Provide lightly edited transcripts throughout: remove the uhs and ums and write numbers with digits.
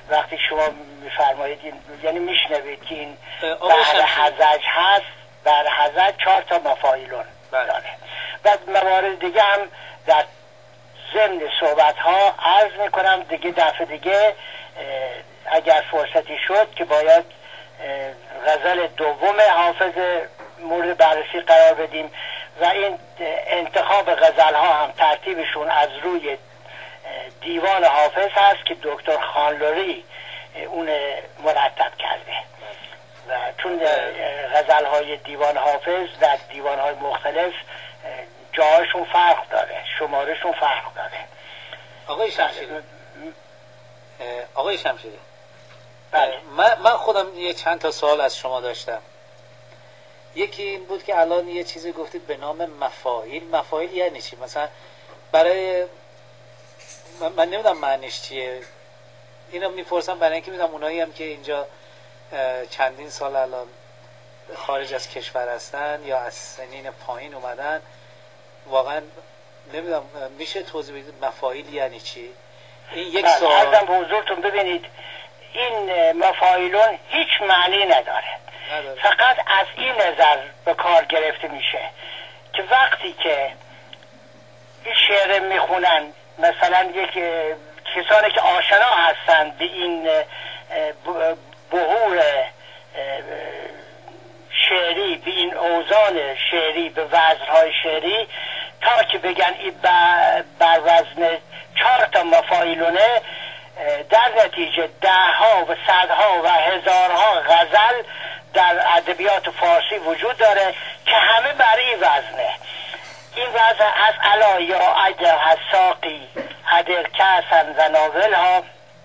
وقتی شما میفرمایید یعنی میشنوید که این بحر هزج هست، بحر هزج 4 تا مفاعیلون داره. بعد موارد دیگه هم در ضمن صحبت ها عرض میکنم دیگه، دفعه دیگه اگر فرصتی شد که باید غزل دوم حافظ مورد بررسی قرار بدیم و این انتخاب غزل ها هم ترتیبشون از روی دیوان حافظ هست که دکتر خانلوری اون مرتب کرده و چون غزل های دیوان حافظ در دیوان های مختلف جاهاشون فرق داره، شمارشون فرق داره. آقای شمشیری بله. من خودم یه چند تا سوال از شما داشتم. یکی این بود که الان یه چیزی گفتید به نام مفاعیل. مفاعیل یعنی چی؟ مثلا برای من نمیدونم معنیش چیه، اینو میپرسم برای اینکه میدونم اونایی هم که اینجا چندین سال الان خارج از کشور هستن یا از سنین پایین اومدن، واقعا نمیدونم میشه توضیح بدید مفاعیل یعنی چی؟ این یک سوال. عرضم به حضورتون ببینید این مفاعیلون هیچ معنی نداره. فقط از این نظر به کار گرفته میشه که وقتی که این شعر میخونن، مثلا یک کسانی که آشنا هستند به این بحور شعری، به این اوزان شعری، به وزنهای شعری، تا که بگن این بر وزن 4 تا مفاعیلونه، در نتیجه 10 ها و 100 ها و هزارها غزل در ادبیات فارسی وجود داره که همه بر این وزنه. این وزن از علا یا اجر حساقی ادر کسن و ناول ها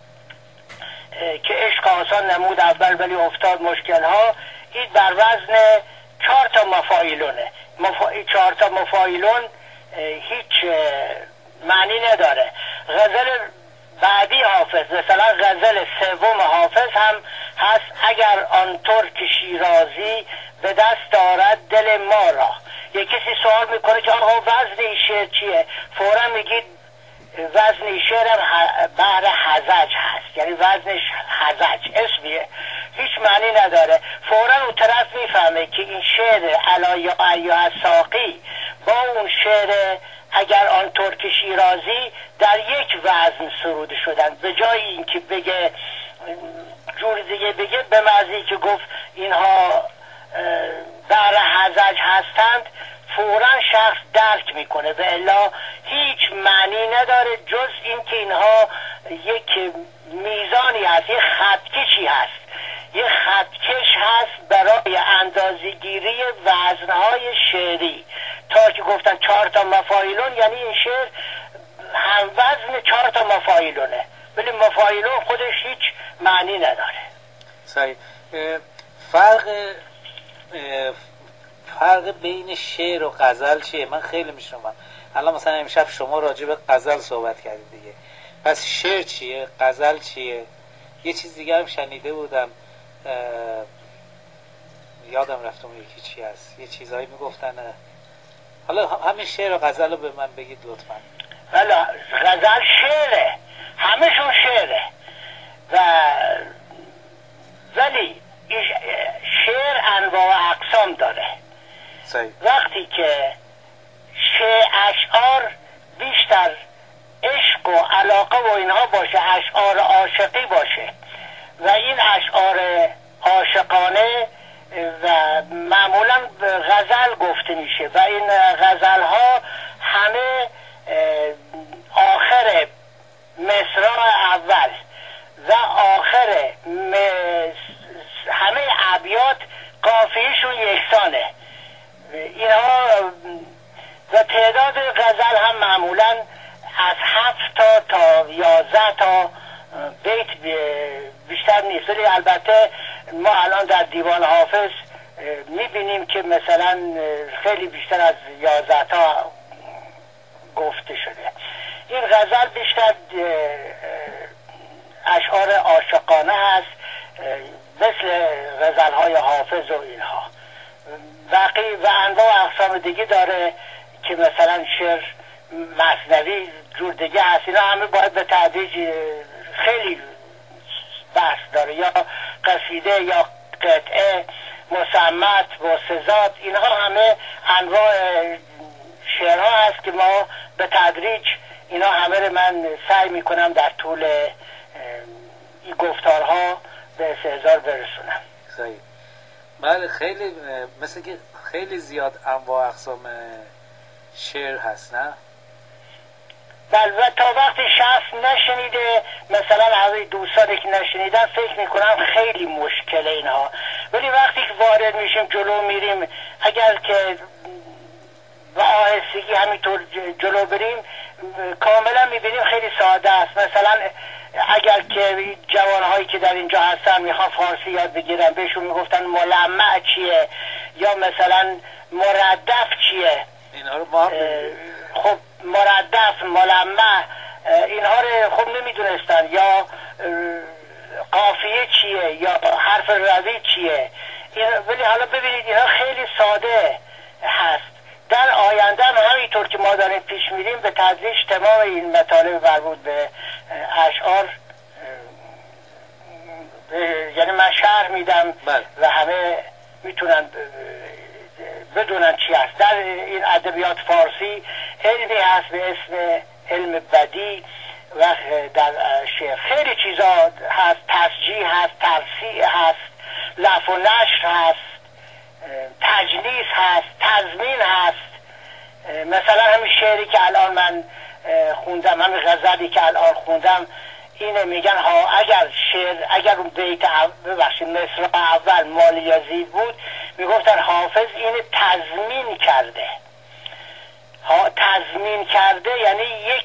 که عشق آسان نمود اول ولی افتاد مشکل ها، این بر وزن 4 تا مفاعیلونه. 4 تا مفاعیلون هیچ معنی نداره. غزل بعدی حافظ، مثلا غزل سوم حافظ هم هست: اگر آن ترک شیرازی به دست دارد دل ما را. یک کسی سوال میکنه که آقا وزن این شعر چیه؟ فورا میگید وزن این شعر هم بحر هزج هست، یعنی وزنش هزج اسمیه، هیچ معنی نداره. فورا اون طرف میفهمه که این شعر علا ایها الساقی با اون شعر اگر آن ترک شیرازی در یک وزن سروده شدن. به جای اینکه بگه جور دیگه بگه، به معنی که گفت اینها بحر هزج هستند، فوراً شخص درک میکنه و الا هیچ معنی نداره جز اینکه اینها یک میزانی هست، یک خطکشی هست، یک خطکش هست برای اندازه‌گیری وزنهای شعری. تا که گفتن 4 تا مفاعیلون، یعنی این شعر هم وزن 4 تا مفاعیلونه، ولی مفاعیلون خودش هیچ معنی نداره. صحیح. فرق بین شعر و غزل چیه؟ من خیلی میشنوم. الان مثلا امشب شما راجع به غزل صحبت کردید دیگه، پس شعر چیه؟ غزل چیه؟ یه چیز دیگه هم شنیده بودم، یادم رفت اون یکی چی هست، یه چیزایی میگفتن. حالا همین شعر و غزل رو به من بگید لطفا. حالا غزل شعره، همشون شعره، ولی شعر انواع و اقسام داره. صحیح. وقتی که اشعار بیشتر عشق و علاقه و اینها باشه، اشعار عاشقی باشه و این اشعار عاشقانه و معمولا غزل گفته میشه و این غزل ها همه آخر مصرع اول و آخر همه ابیات قافیه‌شون یکسانه. اینها و تعداد غزل هم معمولا از 7 تا 11 تا بیت بیشتر نیست، ولی البته ما الان در دیوان حافظ میبینیم که مثلا خیلی بیشتر از 11 تا گفته شده. این غزل بیشتر اشعار عاشقانه هست، مثل غزل‌های حافظ و اینها. باقی و انواع اقسام دیگه داره که مثلا شعر مثنوی جور دیگه هست. اینا همه باید به تدریج خیلی بحث داره، یا قصیده یا قطعه، مسمت، وسزات، اینها همه انواع شعرها هست که ما به تدریج اینا همه رو من سعی میکنم در طول این گفتارها به استحضار برسونم. صحیح. بله، خیلی مثل که خیلی زیاد انواع اقسام شعر هست، نه؟ بله، و تا وقتی شخص نشنیده، مثلا همه دوستانی که نشنیدن فکر میکنم خیلی مشکله اینها، ولی وقتی که وارد میشیم جلو میریم، اگر که با آهستگی همینطور جلو بریم کاملا میبینیم خیلی ساده است. مثلا اگر که جوانهایی که در اینجا هستن میخوان فارسی یاد بگیرن، بهشون میگفتن ملمع چیه یا مثلا مردف چیه، اینا رو ما خب مردف، ملمع، اینها رو خب نمیدونستن، یا قافیه چیه یا حرف روی چیه. ولی حالا ببینید اینا خیلی ساده هست. در آینده هم همینطور که ما داریم پیش میریم به تدریج تمام این مطالب مربوط به اشعار یعنی من شرح میدم و همه میتونن بدونن چی هست. در این ادبیات فارسی علمی هست به اسم علم بدی و در شعر خیلی چیزا هست، تسجیح هست، ترصیع هست، لف و نشر هست، تجلیس هست، تضمین هست. مثلا همین شعری که الان من خوندم، همین غزلی که الان خوندم، اینه میگن ها اگر اون بیت ببخشید مصرع اول مال یزید بود، میگفتن حافظ اینه تضمین کرده. تضمین کرده یعنی یک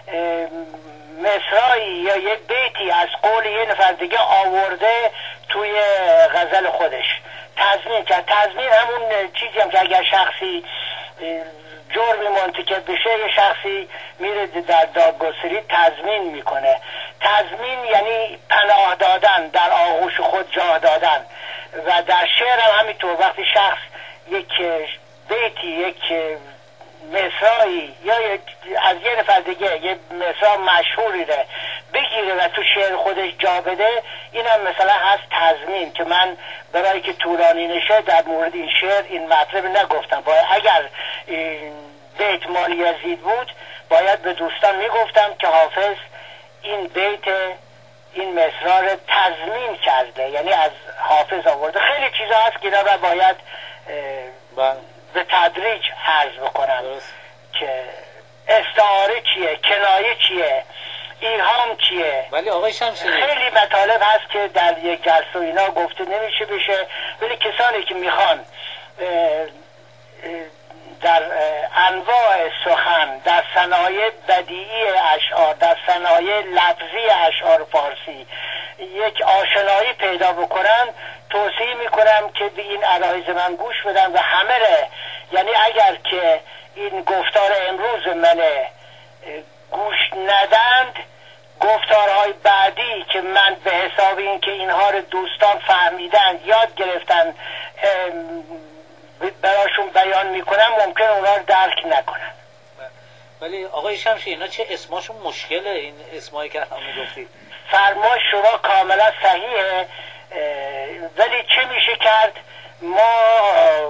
مصرعی یا یک بیتی از قول یه نفر دیگه آورده توی غزل خودش تضمین کرد. تضمین همون چیزی هم که اگر شخصی جرمی مرتکب بشه یه شخصی میره در دادگستری تضمین میکنه. تضمین یعنی پناه دادن، در آغوش خود جا دادن. و در شعر هم همینطور، وقتی شخص یک بیتی، یک مصرعی یا از یه نفر دیگه یه مصرع مشهوری رو بگیره و تو شعر خودش جا بده، این هم مثلا هست تضمین، که من برای که طولانی نشه در مورد این شعر این مطلب نگفتم. اگر بیت مال یزید بود باید به دوستان میگفتم که حافظ این بیت این مصرع رو تضمین کرده، یعنی از حافظ آورده. خیلی چیزا هست که اینا رو باید به تدریج عرض بکنم که استعاره چیه، کنایه چیه، ایهام چیه. ولی آقای شمشیری خیلی مطالب هست که در یک جلسه اینا گفته نمیشه بشه، ولی کسانی که میخوان در انواع سخن، در صنایع بدیعی اشعار، در صنایع لفظی اشعار فارسی یک آشنایی پیدا بکنن، توصیه میکنم که به این عرایض من گوش بدن و همه یعنی اگر که این گفتار امروز من گوش ندند، گفتارهای بعدی که من به حساب این که اینها رو دوستان فهمیدن، یاد گرفتن، براشون بیان میکنم، ممکن اونا رو درک نکنن. ولی آقای شمشی اینا چه اسماشون مشکله؟ این اسمایی که هم میگفتید فرمای شما کاملا صحیحه، ولی چه میشه کرد؟ ما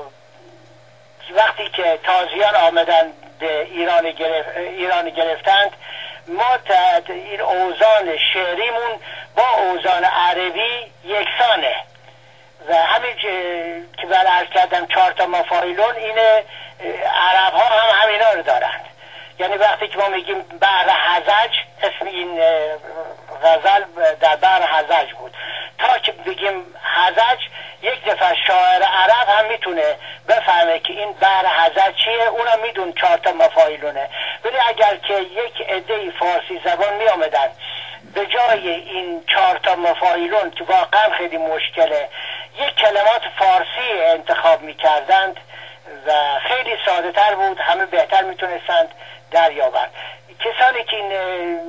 وقتی که تازیان آمدن به ایران گرفتند، ما این اوزان شعریمون با اوزان عربی یکسانه و همین که عرض کردم 4 مفاعیلون، این عرب ها هم همینا رو دارند. یعنی وقتی که ما میگیم بحر هزج، اسم این غزل در بحر هزج بود. تا که بگیم هزج، یک نفر شاعر عرب هم میتونه بفهمه که این بحر هزج چیه، اونم میدون 4 مفاعیلونه. ولی اگر که یک عده فارسی زبان می آمدن به جای این 4 مفاعیلون که واقعا خیلی مشکله، یک کلمات فارسی انتخاب میکردند و خیلی ساده تر بود، همه بهتر میتونستند دریابند. کسانی که این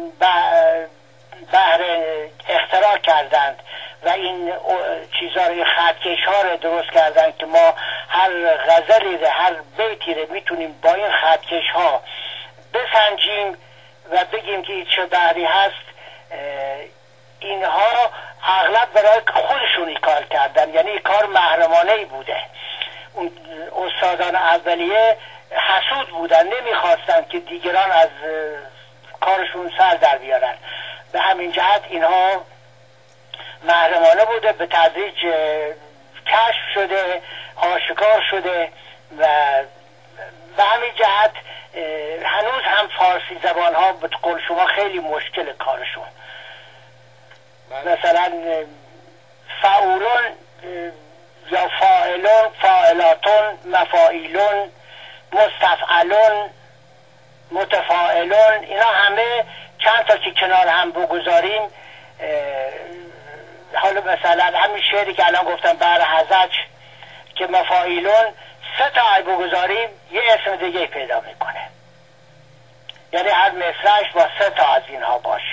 بحر اختراع کردند و این چیزا رو، خطکش ها رو درست کردند که ما هر غزلی رو، هر بیتی رو میتونیم با این خطکش ها بسنجیم و بگیم که چه بحری هست. اینها اغلب برای خودشون کار کردن، یعنی کار محرمانه بوده. اون استادان اولیه حسود بودن، نمیخواستن که دیگران از کارشون سر در بیارن. به همین جهت اینها محرمانه بوده، به تدریج کشف شده، آشکار شده و به همین جهت هنوز هم فارسی زبان ها به قول شما خیلی مشکل کارشون. مثلا فعولون یا فاعلون، فاعلاتون، مفاعیلون، مستفعلون، متفاعلون، اینا همه چند تا که کنار هم بگذاریم، حالا مثلا همین شعری که الان گفتم بر هزج که مفاعیلون 3 تا بگذاریم یه اسم دیگه پیدا میکنه، یعنی هر مصرعش با 3 تا از اینها باشه.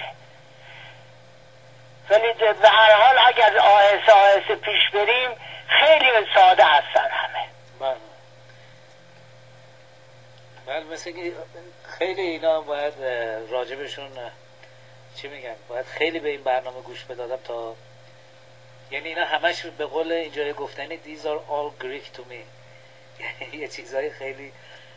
ولی به هر حال اگر آهسته آهسته پیش بریم خیلی ساده هستن همه. بله مثل که خیلی اینا باید راجبشون چی میگن، باید خیلی به این برنامه گوش بدادم تا، یعنی اینا همش به قول اینجا گفتنی these are all Greek to me، یعنی یه چیزای خیلی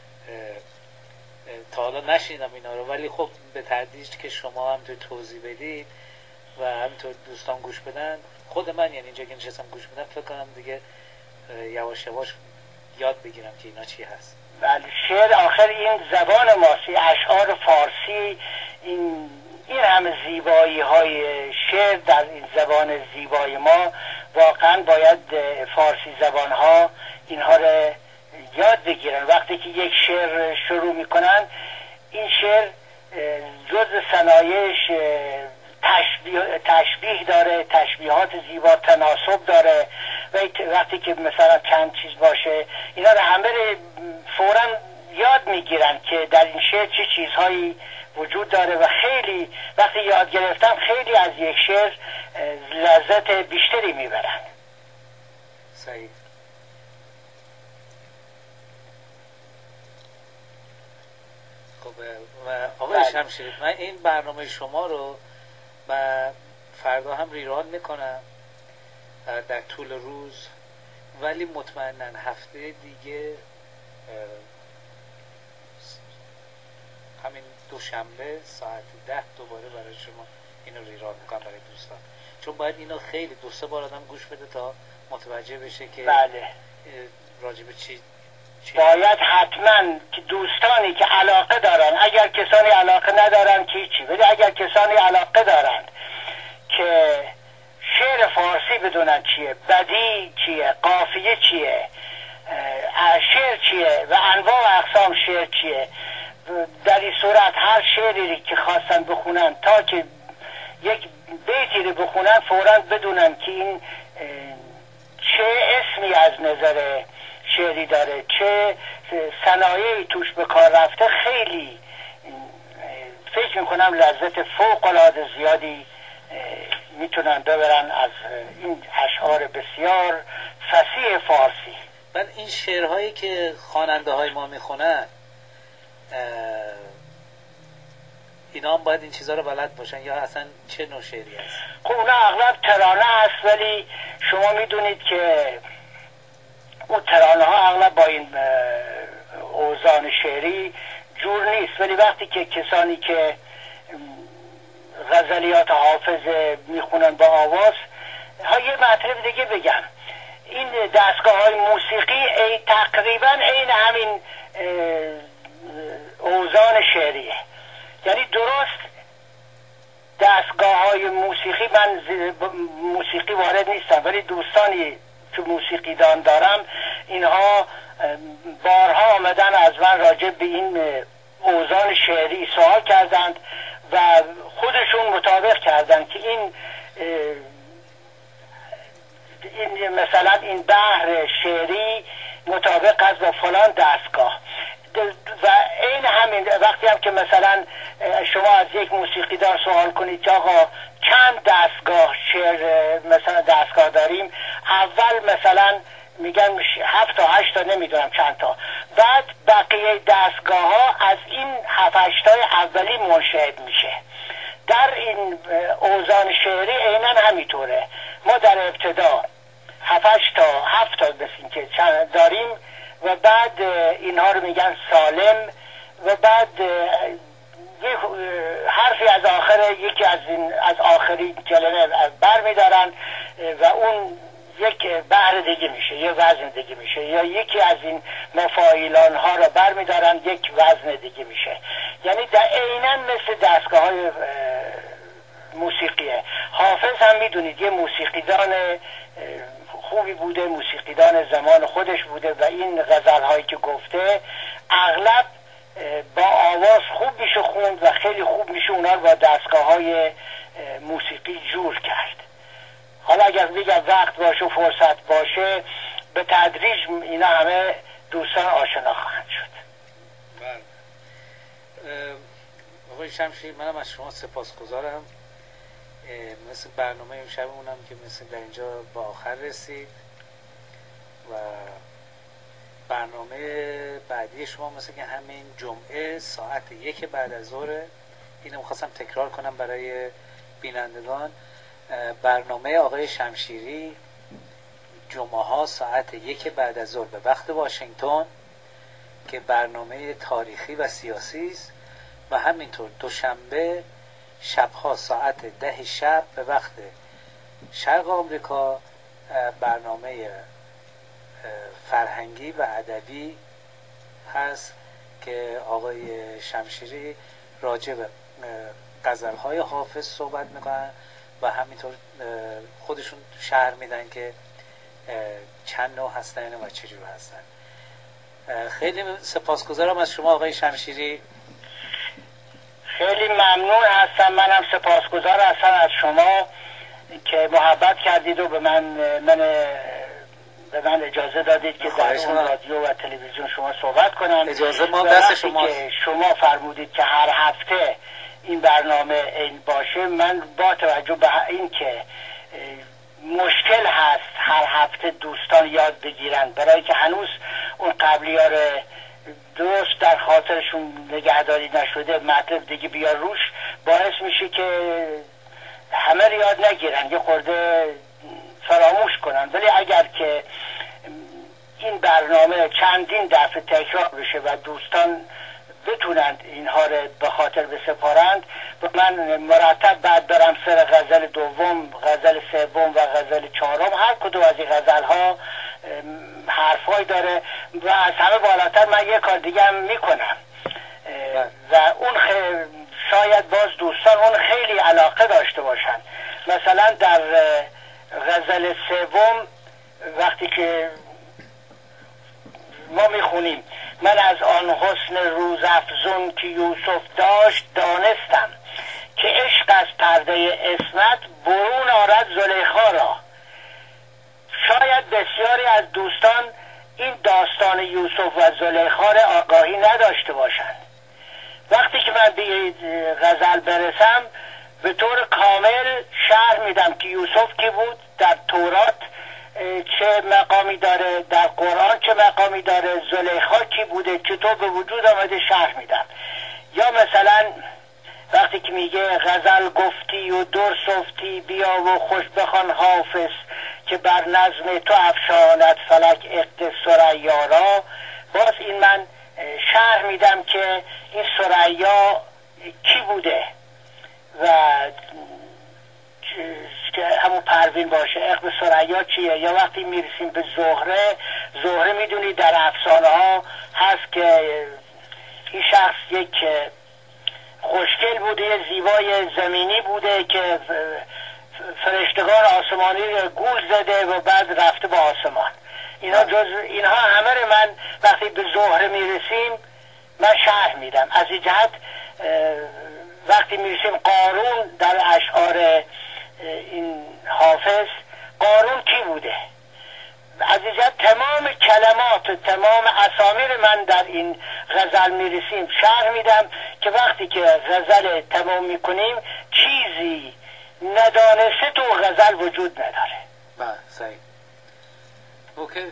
تا حالا نشیدم اینا رو، ولی خب به تدریج که شما هم توضیح بدید و همینطور دوستان گوش بدن، خود من یعنی اینجا که نشستم گوش بدم فکر کنم دیگه یواش یواش یاد بگیرم که اینا چی هست. بله شعر آخر این زبان ماست، اشعار فارسی، این همه زیبایی های شعر در این زبان زیبای ما، واقعا باید فارسی زبان ها اینها رو یاد بگیرن. وقتی که یک شعر شروع میکنن، این شعر جز صنایعش تشبیه داره، تشبیهات زیبا، تناسب داره، و وقتی که مثلا چند چیز باشه اینا رو همه رو فوراً یاد میگیرن که در این شعر چه چیزهایی وجود داره و خیلی وقتی یاد گرفتن خیلی از یک شعر لذت بیشتری میبرن. صحیح. خب آقای شمشیری، من این برنامه شما رو فردا هم ریران میکنم در طول روز، ولی مطمئناً هفته دیگه همین دوشنبه ساعت 10 دوباره برای شما اینو ریران میکنم برای دوستان، چون باید اینو خیلی 2-3 بار آدم گوش بده تا متوجه بشه که بله راجب چی باید حتما که دوستانی که علاقه دارن، اگر کسانی علاقه ندارن که چی، ولی اگر کسانی علاقه دارن که شعر فارسی بدونن چیه، بدیع چیه، قافیه چیه، شعر چیه و انواع و اقسام شعر چیه، در این صورت هر شعری که خواستن بخونن تا که یک بیتی رو بخونن فوراً بدونن که این چه اسمی از نظر شعری داره، چه صنایعی توش به کار رفته. خیلی فکر میکنم لذت فوق العاده زیادی میتونن ببرن از این اشعار بسیار فصیح فارسی. من این شعرهایی که خواننده های ما میخونن اینا هم باید این چیزها رو بلد باشن یا اصلا چه نوع شعری هست؟ خب اونا اغلب ترانه هست، ولی شما میدونید که اون ترانه ها اغلب با این اوزان شعری جور نیست، ولی وقتی که کسانی که غزلیات حافظ میخونن با آواز ها، یه مطلب دیگه بگم، این دستگاه های موسیقی تقریبا عین همین اوزان شعریه، یعنی درست دستگاه های موسیقی، من موسیقی وارد نیستم ولی دوستانی که موسیقی دارم اینها بارها آمدن از من راجع به این اوزان شعری سوال کردند و خودشون مطابق کردند که این مثلا این بحر شعری مطابق است با فلان دستگاه. و این همین وقتی هم که مثلا شما از یک موسیقیدار سوال کنید که آقا چند دستگاه شعر مثلا دستگاه داریم، اول مثلا میگن 7 تا 8 تا، نمیدونم چند تا، بعد بقیه دستگاه ها از این 7-8 تای اولی منشأ میشه. در این اوزان شعری عیناً همینطوره. ما در ابتدا 7 تا بسیم که داریم و بعد اینها رو میگن سالم و بعد حرفی از آخر یکی از آخری کلمه بر میدارن و اون یک بحر دیگه میشه، یه وزن دیگه میشه، یا یکی از این مفاعیلان ها رو بر میدارن یک وزن دیگه میشه. یعنی در عیناً مثل دستگاه های موسیقیه. حافظ هم میدونید یه موسیقیدان خوبی بوده، موسیقیدان زمان خودش بوده و این غزل هایی که گفته اغلب با آواز خوب میشه خوند و خیلی خوب میشه اونا رو با دستگاه های موسیقی جور کرد. حالا اگر میگم وقت باشه و فرصت باشه به تدریج اینا همه دوستان آشنا خواهند شد. بله. آقای شمشیر، منم از شما سپاسگزارم. مثل برنامه امشبمونم که مثل در اینجا با آخر رسید و برنامه بعدی شما مثل که همین جمعه ساعت 1 بعد از ظهر. اینو می‌خواستم تکرار کنم برای بینندگان. برنامه آقای شمشیری جمعه ها ساعت 1 بعد از ظهر به وقت واشنگتن که برنامه تاریخی و سیاسی است و همینطور دوشنبه شبها ساعت 10 شب به وقت شرق آمریکا برنامه فرهنگی و ادبی هست که آقای شمشیری راجع به غزل‌های حافظ صحبت میکنن و همینطور خودشون شرح میدن که چند نوع هستن و چجور هستن. خیلی سپاسگزارم از شما آقای شمشیری. خیلی ممنون هستم. منم سپاسگزار هستم از شما که محبت کردید و به من اجازه دادید که در اون رادیو و تلویزیون شما صحبت کنم. اجازه ما دست شماست. که شما فرمودید که هر هفته این برنامه این باشه، من با توجه به این که مشکل هست هر هفته دوستان یاد بگیرن، برای که هنوز اون قبلی ها رو درست در خاطرشون نگهداری نشده، مطلب دیگه بیا روش، باعث میشه که همه رو یاد نگیرن، یه خورده فراموش کنن. ولی اگر که این برنامه چندین دفعه تکرار بشه و دوستان بتونند اینها رو به خاطر بسپارند، من مرتب بعد برم سر غزل دوم، غزل سوم و غزل چهارم. هر کدوم از این غزل ها حرفای داره و از همه بالاتر من یه کار دیگه هم میکنم و اون شاید باز دوستان اون خیلی علاقه داشته باشن. مثلا در غزل سوم وقتی که ما میخونیم من از آن حسن روزافزون که یوسف داشت دانستم که عشق از پرده عصمت برون آرد زلیخا را. شاید بسیاری از دوستان این داستان یوسف و زلیخا را آگاهی نداشته باشند. وقتی که من به غزل برسم به طور کامل شرح میدم که یوسف کی بود، در تورات چه مقامی داره، در قرآن چه مقامی داره، زلیخا کی بوده، چطور به وجود آمده، شرح میدم. یا مثلا وقتی که میگه غزل گفتی و در صفتی بیا و خوش بخوان حافظ که بر نظم تو افشاند فلک عقد ثریا را، باز این من شرح میدم که این ثریا کی بوده و که همون پروین باشه. عقد ثریا چیه؟ یا وقتی میرسیم به زهره میدونی در افسانه ها هست که این شخص یک خوشگل بوده، یه زیبای زمینی بوده که فرشتگان آسمانی رو گول زده و بعد رفته به آسمان. اینها همه رو من وقتی به زهره میرسیم من شرح میدم. از این جهت وقتی میرسیم قارون در اشعار این حافظ، قارون کی بوده؟ از این جهت تمام کلمات و تمام اسامی رو من در این غزل میرسیم شرح میدم که وقتی که غزل تمام میکنیم چیزی ندانسته تو غزل وجود نداره. بله صحیح. اوکی.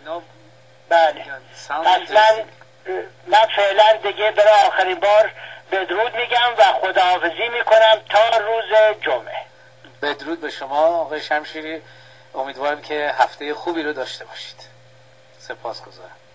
بله اصلا من فعلا دیگه برای آخرین بار بدرود میگم و خداحافظی میکنم تا روز جمعه. بدرود به شما آقای شمشیری، امیدوارم که هفته خوبی رو داشته باشید. سپاسگزارم.